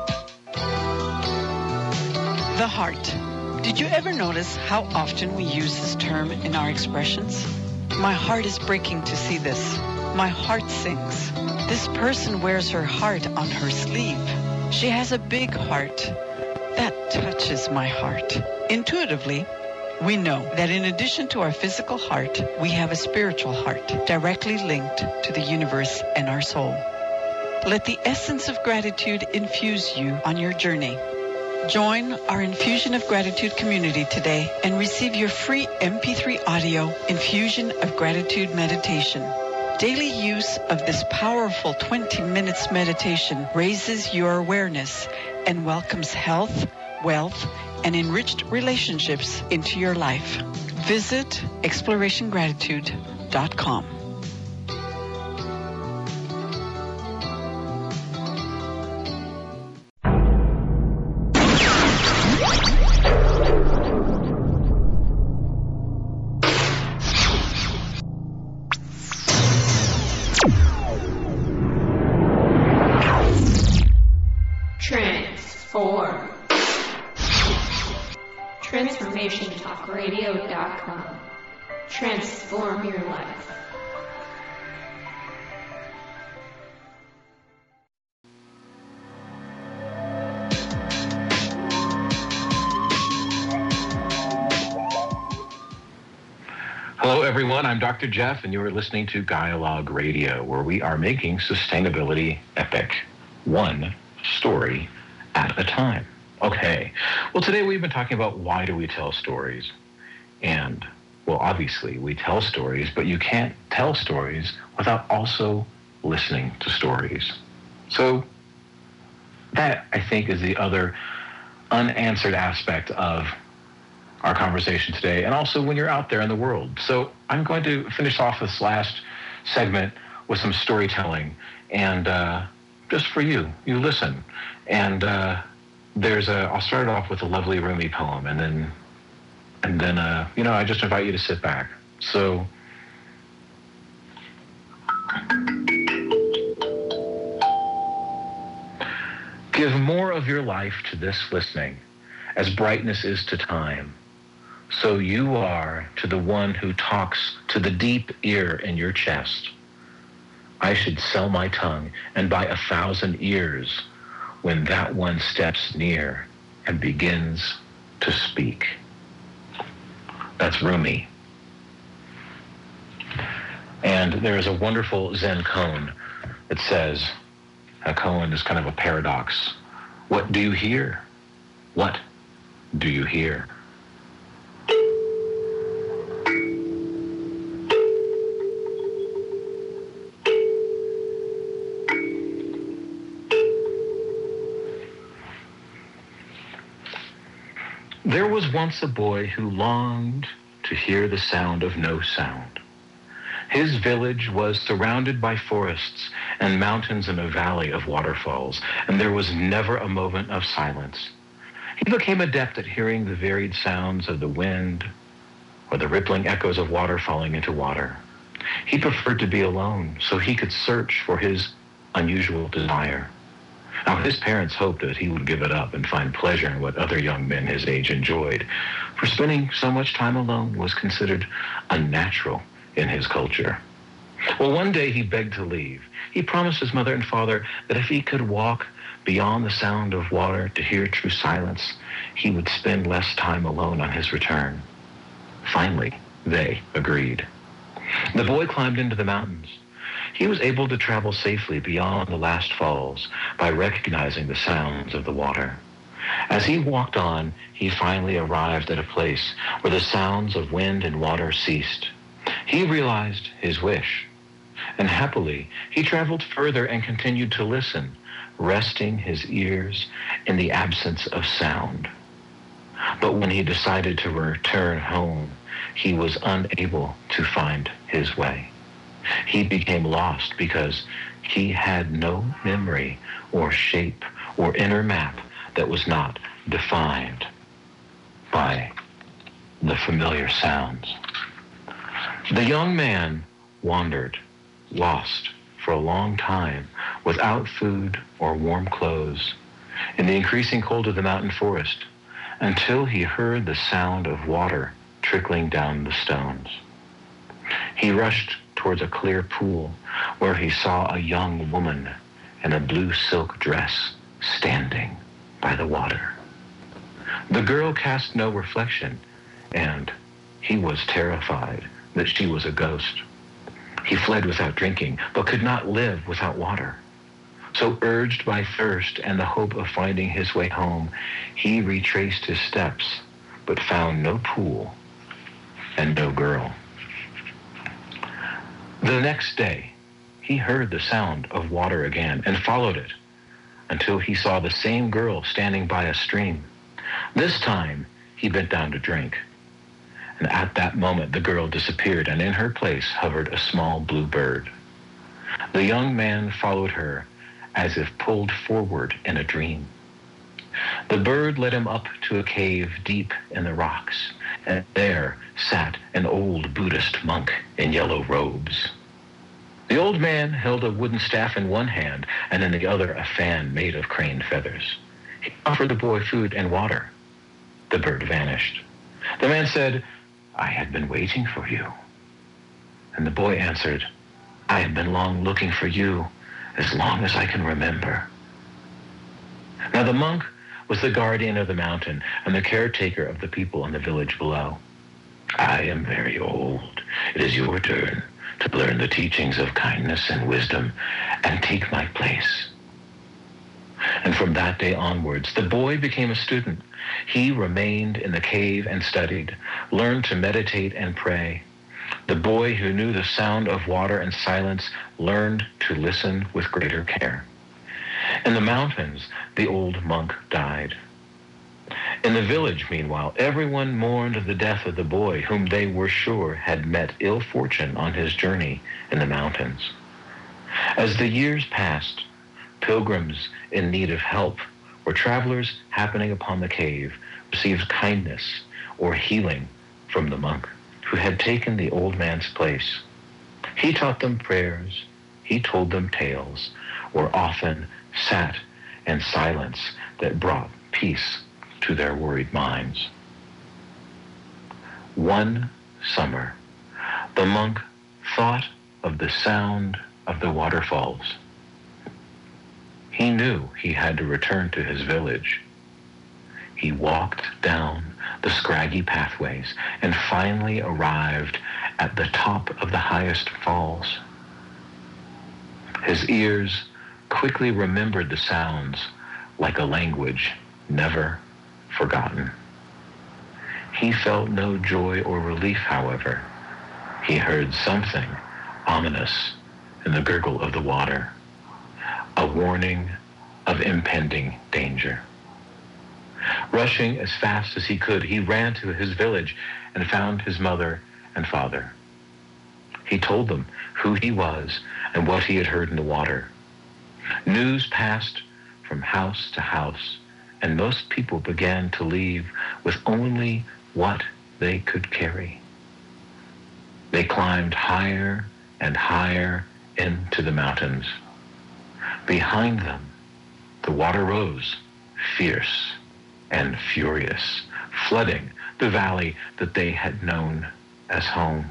The heart. Did you ever notice how often we use this term in our expressions? My heart is breaking to see this. My heart sings. This person wears her heart on her sleeve. She has a big heart. That touches my heart. Intuitively, we know that in addition to our physical heart, we have a spiritual heart directly linked to the universe and our soul. Let the essence of gratitude infuse you on your journey. Join our Infusion of Gratitude community today and receive your free M P three audio Infusion of Gratitude meditation. Daily use of this powerful twenty minutes meditation raises your awareness and welcomes health, wealth, and enriched relationships into your life. Visit exploration gratitude dot com. Transform. Transformation Talk Radio dot com. Transform your life. Hello, everyone. I'm Doctor Jeff, and you are listening to Dialogue Radio, where we are making sustainability epic, one story at a time. Okay. Well, today we've been talking about why do we tell stories. And, well, obviously we tell stories, but you can't tell stories without also listening to stories. So that, I think, is the other unanswered aspect of our conversation today, and also when you're out there in the world. So I'm going to finish off this last segment with some storytelling, and uh, just for you, you listen. And uh, there's a, I'll start it off with a lovely Rumi poem, and then, and then, uh, you know, I just invite you to sit back. So, give more of your life to this listening, as brightness is to time. So you are to the one who talks to the deep ear in your chest. I should sell my tongue and buy a thousand ears when that one steps near and begins to speak. That's Rumi. And there is a wonderful Zen koan that says, a koan is kind of a paradox. What do you hear? What do you hear? There was once a boy who longed to hear the sound of no sound. His village was surrounded by forests and mountains and a valley of waterfalls, and there was never a moment of silence. He became adept at hearing the varied sounds of the wind or the rippling echoes of water falling into water. He preferred to be alone so he could search for his unusual desire. Now, his parents hoped that he would give it up and find pleasure in what other young men his age enjoyed, for spending so much time alone was considered unnatural in his culture. Well, one day he begged to leave. He promised his mother and father that if he could walk beyond the sound of water to hear true silence, he would spend less time alone on his return. Finally, they agreed. The boy climbed into the mountains. He was able to travel safely beyond the last falls by recognizing the sounds of the water. As he walked on, he finally arrived at a place where the sounds of wind and water ceased. He realized his wish, and happily he traveled further and continued to listen, resting his ears in the absence of sound. But when he decided to return home, he was unable to find his way. He became lost because he had no memory or shape or inner map that was not defined by the familiar sounds. The young man wandered, lost for a long time, without food or warm clothes, in the increasing cold of the mountain forest, until he heard the sound of water trickling down the stones. He rushed towards a clear pool where he saw a young woman in a blue silk dress standing by the water. The girl cast no reflection, and he was terrified that she was a ghost. He fled without drinking, but could not live without water. So urged by thirst and the hope of finding his way home, he retraced his steps, but found no pool and no girl. The next day, he heard the sound of water again and followed it until he saw the same girl standing by a stream. This time, he bent down to drink. And at that moment, the girl disappeared, and in her place hovered a small blue bird. The young man followed her as if pulled forward in a dream. The bird led him up to a cave deep in the rocks, and there sat an old Buddhist monk in yellow robes. The old man held a wooden staff in one hand, and in the other a fan made of crane feathers. He offered the boy food and water. The bird vanished. The man said, "I had been waiting for you." And the boy answered, "I have been long looking for you, as long as I can remember." Now the monk was the guardian of the mountain and the caretaker of the people in the village below. "I am very old. It is your turn to learn the teachings of kindness and wisdom and take my place." And from that day onwards, the boy became a student. He remained in the cave and studied, learned to meditate and pray. The boy who knew the sound of water and silence learned to listen with greater care. In the mountains, the old monk died. In the village, meanwhile, everyone mourned the death of the boy whom they were sure had met ill fortune on his journey in the mountains. As the years passed, pilgrims in need of help or travelers happening upon the cave received kindness or healing from the monk who had taken the old man's place. He taught them prayers, he told them tales, or often sat in silence that brought peace to their worried minds. One summer, the monk thought of the sound of the waterfalls. He knew he had to return to his village. He walked down the scraggy pathways and finally arrived at the top of the highest falls. His ears quickly remembered the sounds like a language never forgotten. He felt no joy or relief, however. He heard something ominous in the gurgle of the water, a warning of impending danger. Rushing as fast as he could, he ran to his village and found his mother and father. He told them who he was and what he had heard in the water. News passed from house to house, and most people began to leave with only what they could carry. They climbed higher and higher into the mountains. Behind them, the water rose, fierce and furious, flooding the valley that they had known as home.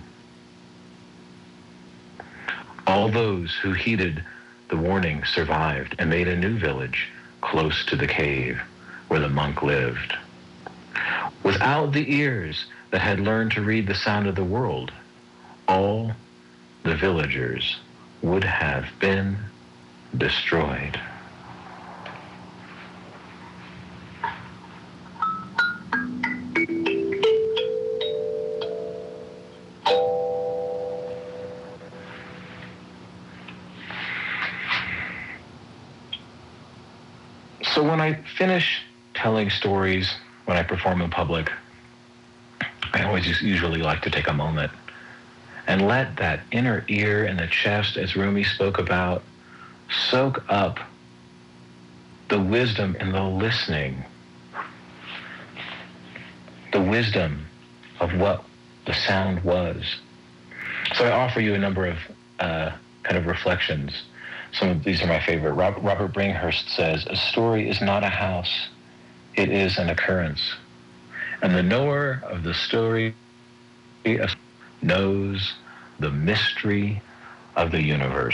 All those who heeded the warning survived and made a new village close to the cave where the monk lived. Without the ears that had learned to read the sound of the world, all the villagers would have been destroyed. So when I finish telling stories, when I perform in public, I always just usually like to take a moment and let that inner ear in the chest, as Rumi spoke about, soak up the wisdom in the listening, the wisdom of what the sound was. So I offer you a number of uh, kind of reflections. Some of these are my favorite. Robert Bringhurst says, "A story is not a house, it is an occurrence. And the knower of the story knows the mystery of the universe."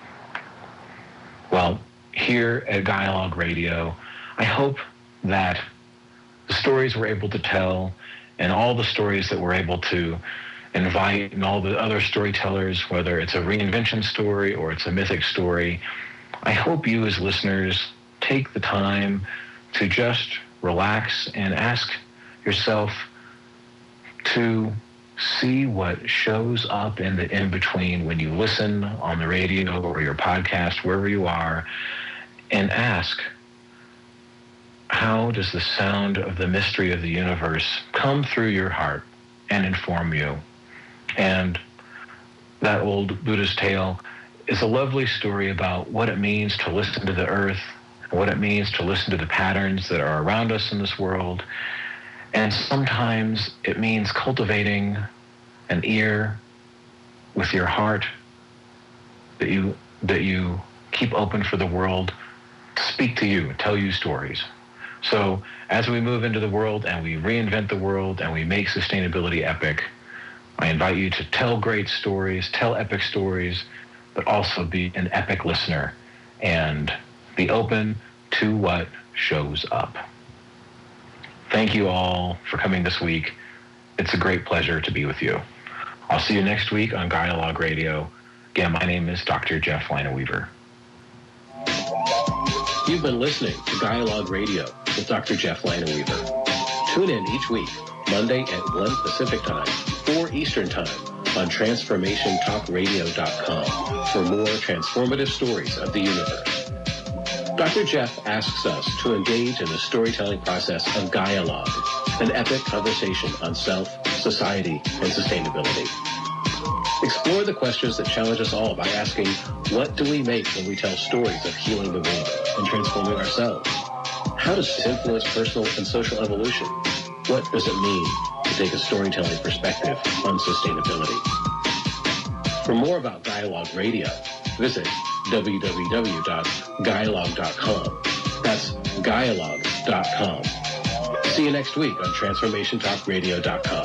Well, here at Dialogue Radio, I hope that the stories we're able to tell and all the stories that we're able to invite and all the other storytellers, whether it's a reinvention story or it's a mythic story, I hope you as listeners take the time to just relax and ask yourself to see what shows up in the in-between when you listen on the radio or your podcast, wherever you are, and ask, how does the sound of the mystery of the universe come through your heart and inform you? And that old Buddhist tale is a lovely story about what it means to listen to the earth, and what it means to listen to the patterns that are around us in this world. And sometimes it means cultivating an ear with your heart that you that you keep open for the world to speak to you, tell you stories. So as we move into the world and we reinvent the world and we make sustainability epic, I invite you to tell great stories, tell epic stories, but also be an epic listener and be open to what shows up. Thank you all for coming this week. It's a great pleasure to be with you. I'll see you next week on Dialogue Radio. Again, my name is Doctor Jeff Lineweaver. You've been listening to Dialogue Radio with Doctor Jeff Lineweaver. Tune in each week, Monday at one Pacific Time, four Eastern Time, on transformation talk radio dot com for more transformative stories of the universe. Doctor Jeff asks us to engage in the storytelling process of Dialogue, an epic conversation on self, society, and sustainability. Explore the questions that challenge us all by asking, what do we make when we tell stories of healing the world and transforming ourselves? How does this influence personal and social evolution? What does it mean to take a storytelling perspective on sustainability? For more about Dialogue Radio, visit w w w dot dialogue dot com. That's dialogue dot com. See you next week on transformation talk radio dot com.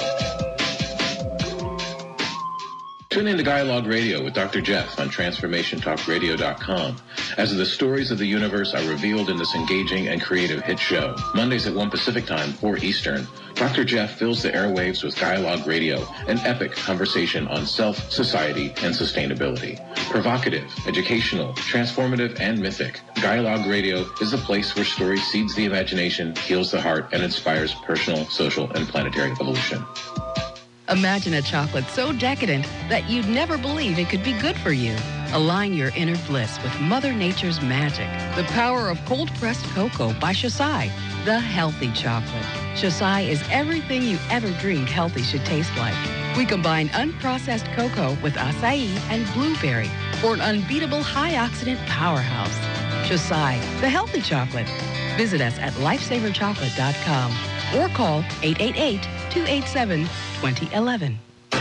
Tune in to Dialogue Radio with Doctor Jeff on transformation talk radio dot com as the stories of the universe are revealed in this engaging and creative hit show. Mondays at one Pacific Time, four Eastern, Doctor Jeff fills the airwaves with Dialogue Radio, an epic conversation on self, society, and sustainability. Provocative, educational, transformative, and mythic, Dialogue Radio is a place where story seeds the imagination, heals the heart, and inspires personal, social, and planetary evolution. Imagine a chocolate so decadent that you'd never believe it could be good for you. Align your inner bliss with Mother Nature's magic. The power of cold-pressed cocoa by Shasai, the healthy chocolate. Shasai is everything you ever dreamed healthy should taste like. We combine unprocessed cocoa with acai and blueberry for an unbeatable high-oxidant powerhouse. Shasai, the healthy chocolate. Visit us at lifesaver chocolate dot com or call eight eight eight, two eight seven, two zero one one.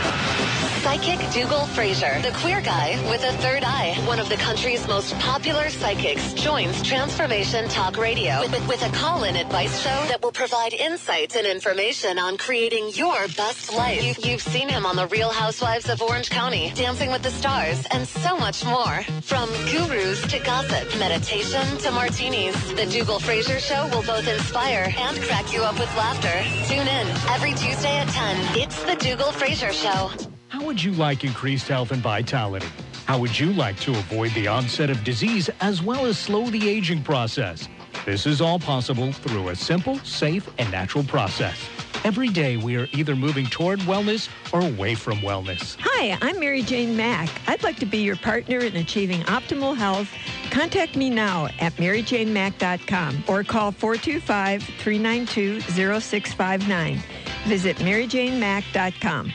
Psychic Dougal Fraser, the queer guy with a third eye, one of the country's most popular psychics, joins Transformation Talk Radio with, with a call-in advice show that will provide insights and information on creating your best life. You, you've seen him on The Real Housewives of Orange County, Dancing with the Stars, and so much more. From gurus to gossip, meditation to martinis, the Dougal Fraser Show will both inspire and crack you up with laughter. Tune in every Tuesday at ten. It's the Dougal Fraser Show. How would you like increased health and vitality? How would you like to avoid the onset of disease as well as slow the aging process? This is all possible through a simple, safe, and natural process. Every day we are either moving toward wellness or away from wellness. Hi, I'm Mary Jane Mack. I'd like to be your partner in achieving optimal health. Contact me now at mary jane mack dot com or call four two five, three nine two, zero six five nine. Visit mary jane mack dot com.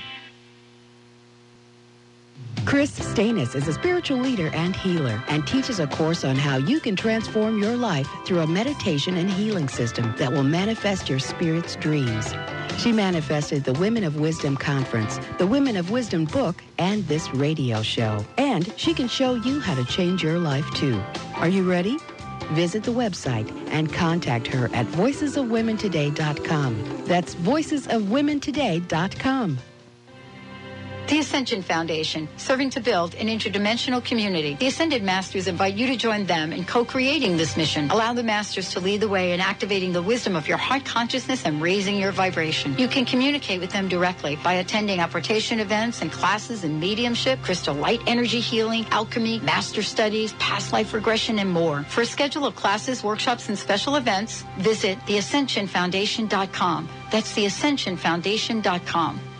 Chris Stanis is a spiritual leader and healer and teaches a course on how you can transform your life through a meditation and healing system that will manifest your spirit's dreams. She manifested the Women of Wisdom Conference, the Women of Wisdom book, and this radio show. And she can show you how to change your life too. Are you ready? Visit the website and contact her at voices of women today dot com. That's voices of women today dot com. The Ascension Foundation, serving to build an interdimensional community. The Ascended Masters invite you to join them in co-creating this mission. Allow the Masters to lead the way in activating the wisdom of your heart consciousness and raising your vibration. You can communicate with them directly by attending apportation events and classes in mediumship, crystal light energy healing, alchemy, master studies, past life regression, and more. For a schedule of classes, workshops, and special events, visit the ascension foundation dot com. That's the ascension foundation dot com.